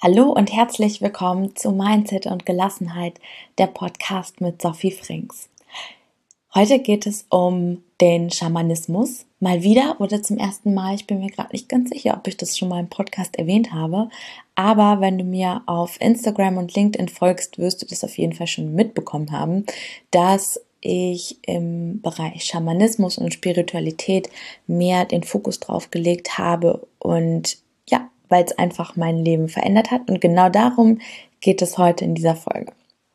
Hallo und herzlich willkommen zu Mindset und Gelassenheit, der Podcast mit Sophie Frings. Heute geht es um den Schamanismus, mal wieder oder zum ersten Mal. Ich bin mir gerade nicht ganz sicher, ob ich das schon mal im Podcast erwähnt habe, aber wenn du mir auf Instagram und LinkedIn folgst, wirst du das auf jeden Fall schon mitbekommen haben, dass ich im Bereich Schamanismus und Spiritualität mehr den Fokus drauf gelegt habe und ja, weil es einfach mein Leben verändert hat. Und genau darum geht es heute in dieser Folge.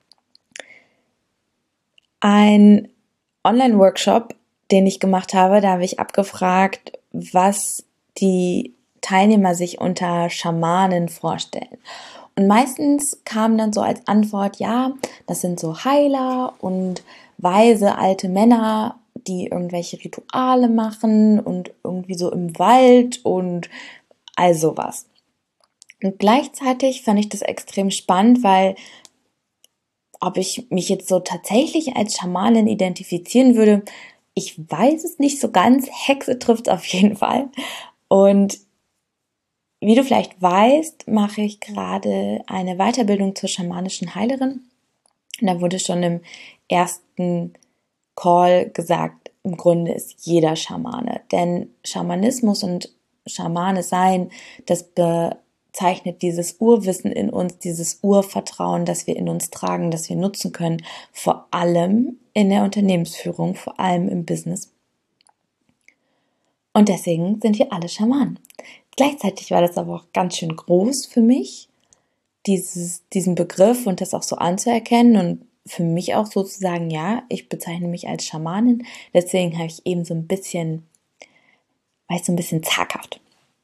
Ein Online-Workshop, den ich gemacht habe, da habe ich abgefragt, was die Teilnehmer sich unter Schamanen vorstellen. Und meistens kam dann so als Antwort, ja, das sind so Heiler und weise alte Männer, die irgendwelche Rituale machen und irgendwie so im Wald und all sowas. Und gleichzeitig fand ich das extrem spannend, weil ob ich mich jetzt so tatsächlich als Schamanin identifizieren würde, ich weiß es nicht so ganz. Hexe trifft es auf jeden Fall. Und wie du vielleicht weißt, mache ich gerade eine Weiterbildung zur schamanischen Heilerin. Und da wurde schon im ersten Call gesagt, im Grunde ist jeder Schamane. Denn Schamanismus und Schamane sein, das bezeichnet dieses Urwissen in uns, dieses Urvertrauen, das wir in uns tragen, das wir nutzen können, vor allem in der Unternehmensführung, vor allem im Business. Und deswegen sind wir alle Schamanen. Gleichzeitig war das aber auch ganz schön groß für mich, diesen Begriff und das auch so anzuerkennen und für mich auch sozusagen, ja, ich bezeichne mich als Schamanin. Deswegen habe ich eben so ein bisschen zaghaft.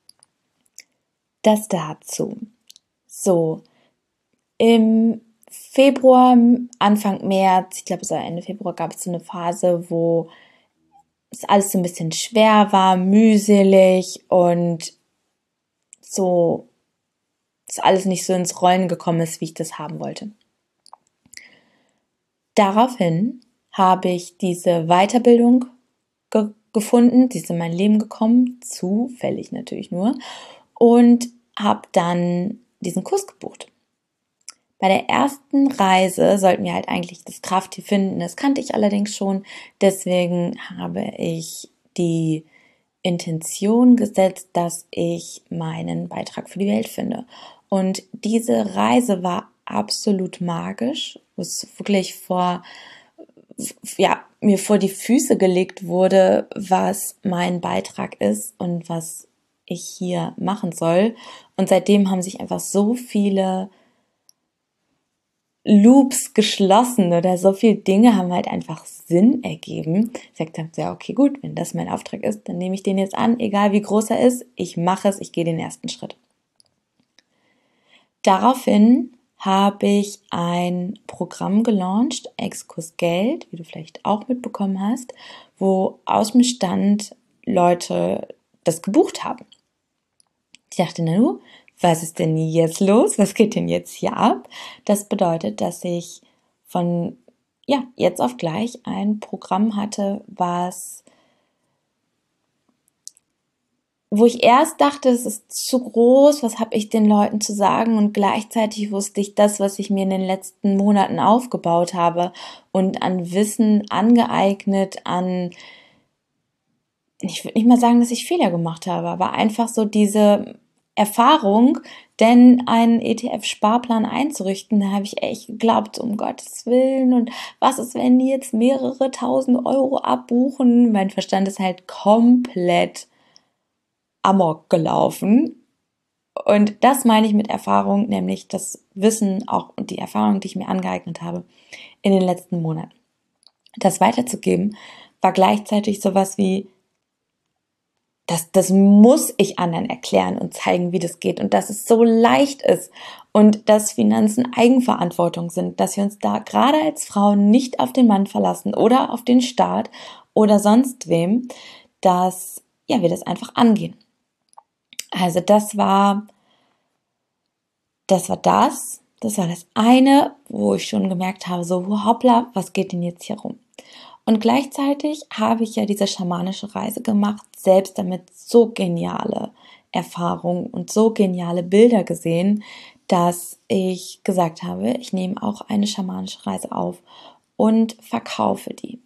Das dazu. So, im Februar, Anfang März, ich glaube es war Ende Februar, gab es so eine Phase, wo es alles so ein bisschen schwer war, mühselig und so, dass alles nicht so ins Rollen gekommen ist, wie ich das haben wollte. Daraufhin habe ich diese Weiterbildung gefunden, sie ist in mein Leben gekommen, zufällig natürlich nur, und habe dann diesen Kurs gebucht. Bei der ersten Reise sollten wir halt eigentlich das Krafttier finden, das kannte ich allerdings schon, deswegen habe ich die Intention gesetzt, dass ich meinen Beitrag für die Welt finde. Und diese Reise war absolut magisch, wo es wirklich mir vor die Füße gelegt wurde, was mein Beitrag ist und was ich hier machen soll. Und seitdem haben sich einfach so viele Loops geschlossen oder so viele Dinge haben halt einfach Sinn ergeben. Ich sagte, ja, okay, gut, wenn das mein Auftrag ist, dann nehme ich den jetzt an, egal wie groß er ist, ich mache es, ich gehe den ersten Schritt. Daraufhin habe ich ein Programm gelauncht, Exkurs Geld, wie du vielleicht auch mitbekommen hast, wo aus dem Stand Leute das gebucht haben. Ich dachte, na du, was ist denn jetzt los? Was geht denn jetzt hier ab? Das bedeutet, dass ich von jetzt auf gleich ein Programm hatte, wo ich erst dachte, es ist zu groß, was habe ich den Leuten zu sagen? Und gleichzeitig wusste ich das, was ich mir in den letzten Monaten aufgebaut habe und an Wissen angeeignet, ich würde nicht mal sagen, dass ich Fehler gemacht habe, aber einfach so diese Erfahrung, denn einen ETF-Sparplan einzurichten, da habe ich echt geglaubt, um Gottes Willen, und was ist, wenn die jetzt mehrere tausend Euro abbuchen? Mein Verstand ist halt komplett amok gelaufen. Und das meine ich mit Erfahrung, nämlich das Wissen auch und die Erfahrung, die ich mir angeeignet habe in den letzten Monaten. Das weiterzugeben, war gleichzeitig sowas wie, das muss ich anderen erklären und zeigen, wie das geht und dass es so leicht ist und dass Finanzen Eigenverantwortung sind, dass wir uns da gerade als Frauen nicht auf den Mann verlassen oder auf den Staat oder sonst wem, dass wir das einfach angehen. Also das war das eine, wo ich schon gemerkt habe, so hoppla, was geht denn jetzt hier rum? Und gleichzeitig habe ich ja diese schamanische Reise gemacht, selbst damit so geniale Erfahrungen und so geniale Bilder gesehen, dass ich gesagt habe, ich nehme auch eine schamanische Reise auf und verkaufe die.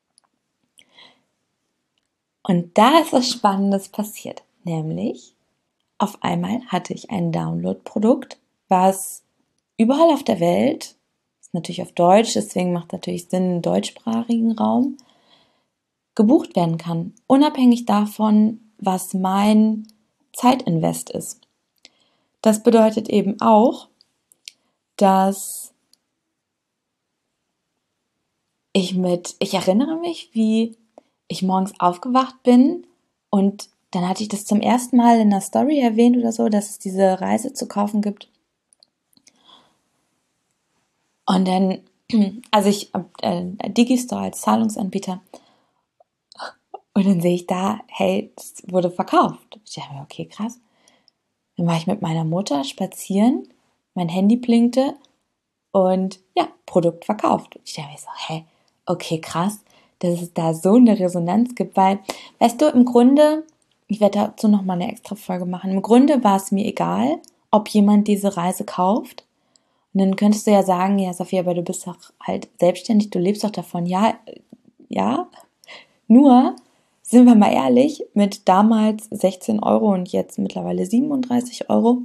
Und da ist was Spannendes passiert, nämlich auf einmal hatte ich ein Download-Produkt, was überall auf der Welt, ist natürlich auf Deutsch, deswegen macht es natürlich Sinn im deutschsprachigen Raum, gebucht werden kann, unabhängig davon, was mein Zeitinvest ist. Das bedeutet eben auch, dass ich erinnere mich, wie ich morgens aufgewacht bin und dann hatte ich das zum ersten Mal in der Story erwähnt oder so, dass es diese Reise zu kaufen gibt. Und dann, also ich Digistore als Zahlungsanbieter und dann sehe ich da, hey, das wurde verkauft. Ich dachte mir, okay, krass. Dann war ich mit meiner Mutter spazieren, mein Handy blinkte und ja, Produkt verkauft. Ich dachte mir so, hey, okay, krass, dass es da so eine Resonanz gibt, weil, weißt du, im Grunde, ich werde dazu nochmal eine extra Folge machen, im Grunde war es mir egal, ob jemand diese Reise kauft. Und dann könntest du ja sagen, ja, Sophia, aber du bist doch halt selbstständig, du lebst doch davon. Ja, ja, nur, sind wir mal ehrlich, mit damals 16 Euro und jetzt mittlerweile 37 Euro,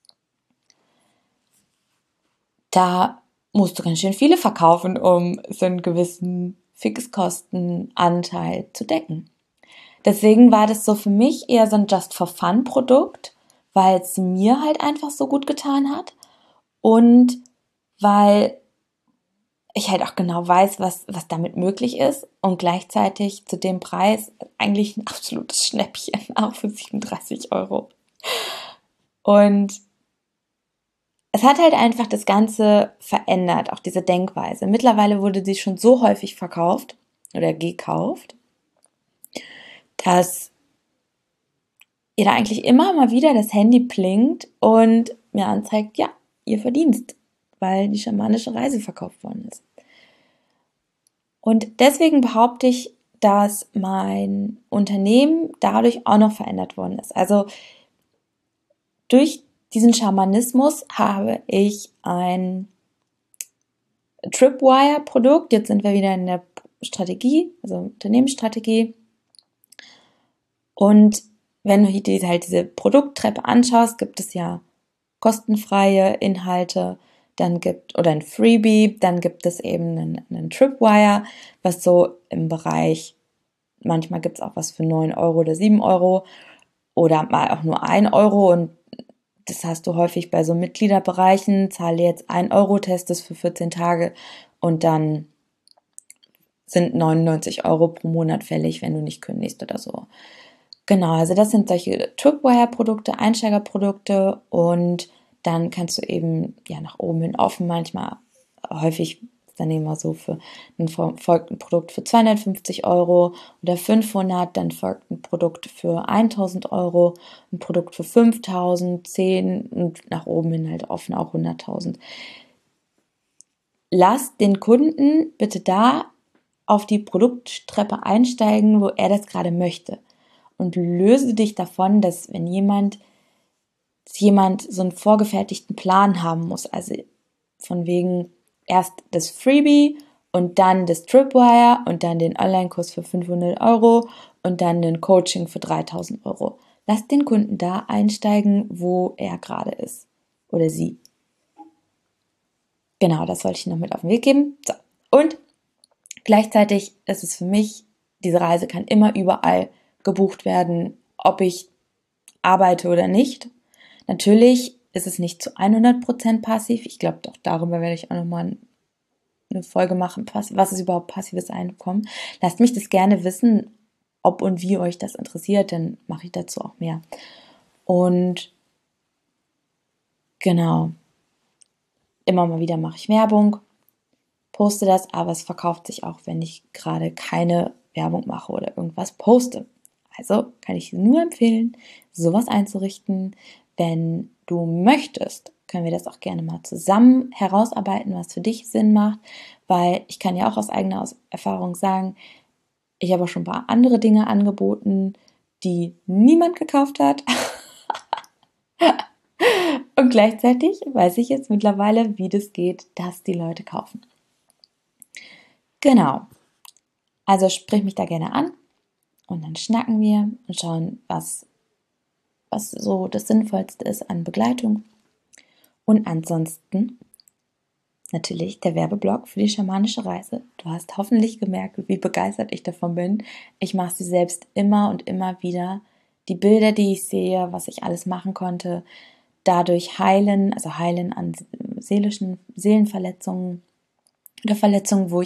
da musst du ganz schön viele verkaufen, um so einen gewissen Fixkostenanteil zu decken. Deswegen war das so für mich eher so ein Just-for-Fun-Produkt, weil es mir halt einfach so gut getan hat und weil ich halt auch genau weiß, was damit möglich ist und gleichzeitig zu dem Preis eigentlich ein absolutes Schnäppchen, auch für 37 Euro. Und es hat halt einfach das Ganze verändert, auch diese Denkweise. Mittlerweile wurde sie schon so häufig verkauft oder gekauft, dass ihr da eigentlich immer mal wieder das Handy blinkt und mir anzeigt, ja, ihr Verdienst, weil die schamanische Reise verkauft worden ist. Und deswegen behaupte ich, dass mein Unternehmen dadurch auch noch verändert worden ist. Also durch diesen Schamanismus habe ich ein Tripwire-Produkt. Jetzt sind wir wieder in der Strategie, also Unternehmensstrategie. Und wenn du dir halt diese Produkttreppe anschaust, gibt es ja kostenfreie Inhalte, oder ein Freebie, dann gibt es eben einen Tripwire, was so im Bereich, manchmal gibt es auch was für 9 Euro oder 7 Euro oder mal auch nur 1 Euro und das hast du häufig bei so Mitgliederbereichen, zahle jetzt 1 Euro, test es für 14 Tage und dann sind 99 Euro pro Monat fällig, wenn du nicht kündigst oder so. Genau, also das sind solche Tripwire-Produkte, Einsteigerprodukte und dann kannst du eben ja nach oben hin offen, manchmal häufig dann immer so für folgt ein Produkt für 250 Euro oder 500, dann folgt ein Produkt für 1000 Euro, ein Produkt für 5000, 10 und nach oben hin halt offen auch 100.000. Lass den Kunden bitte da auf die Produkttreppe einsteigen, wo er das gerade möchte. Und löse dich davon, dass wenn jemand so einen vorgefertigten Plan haben muss, also von wegen erst das Freebie und dann das Tripwire und dann den Online-Kurs für 500 Euro und dann den Coaching für 3000 Euro. Lass den Kunden da einsteigen, wo er gerade ist oder sie. Genau, das wollte ich noch mit auf den Weg geben. So. Und gleichzeitig ist es für mich, diese Reise kann immer überall gebucht werden, ob ich arbeite oder nicht. Natürlich ist es nicht zu 100% passiv. Ich glaube, auch darüber werde ich auch nochmal eine Folge machen. Was ist überhaupt passives Einkommen? Lasst mich das gerne wissen, ob und wie euch das interessiert, dann mache ich dazu auch mehr. Und genau, immer mal wieder mache ich Werbung, poste das, aber es verkauft sich auch, wenn ich gerade keine Werbung mache oder irgendwas poste. Also kann ich nur empfehlen, sowas einzurichten. Wenn du möchtest, können wir das auch gerne mal zusammen herausarbeiten, was für dich Sinn macht, weil ich kann ja auch aus eigener Erfahrung sagen, ich habe auch schon ein paar andere Dinge angeboten, die niemand gekauft hat. Und gleichzeitig weiß ich jetzt mittlerweile, wie das geht, dass die Leute kaufen. Genau. Also sprich mich da gerne an und dann schnacken wir und schauen, was so das Sinnvollste ist an Begleitung. Und ansonsten natürlich der Werbeblock für die schamanische Reise. Du hast hoffentlich gemerkt, wie begeistert ich davon bin. Ich mache sie selbst immer und immer wieder. Die Bilder, die ich sehe, was ich alles machen konnte, dadurch heilen, also heilen an Seelenverletzungen oder Verletzungen, wo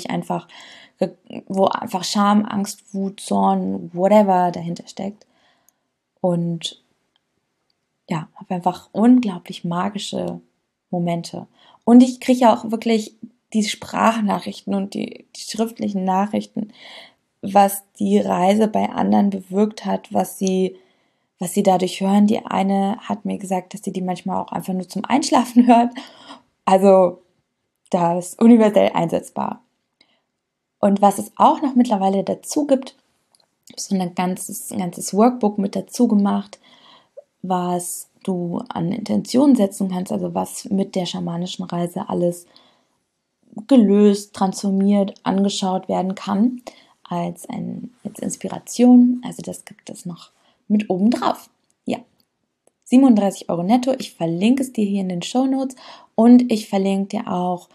einfach Scham, Angst, Wut, Zorn, whatever dahinter steckt. Und ja, habe einfach unglaublich magische Momente. Und ich kriege ja auch wirklich die Sprachnachrichten und die schriftlichen Nachrichten, was die Reise bei anderen bewirkt hat, was sie dadurch hören. Die eine hat mir gesagt, dass sie die manchmal auch einfach nur zum Einschlafen hört. Also, das ist universell einsetzbar. Und was es auch noch mittlerweile dazu gibt, so ein ganzes Workbook mit dazu gemacht, was du an Intention setzen kannst, also was mit der schamanischen Reise alles gelöst, transformiert, angeschaut werden kann, als Inspiration. Also das gibt es noch mit oben drauf. Ja, 37 Euro netto. Ich verlinke es dir hier in den Shownotes und ich verlinke dir auch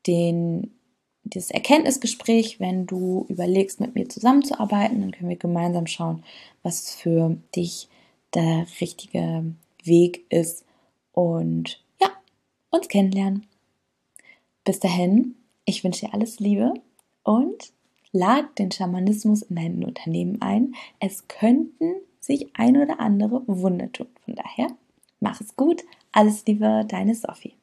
dieses Erkenntnisgespräch, wenn du überlegst, mit mir zusammenzuarbeiten, dann können wir gemeinsam schauen, was für dich der richtige Weg ist und ja, uns kennenlernen. Bis dahin, ich wünsche dir alles Liebe und lad den Schamanismus in dein Unternehmen ein. Es könnten sich ein oder andere Wunder tun. Von daher, mach es gut. Alles Liebe, deine Sophie.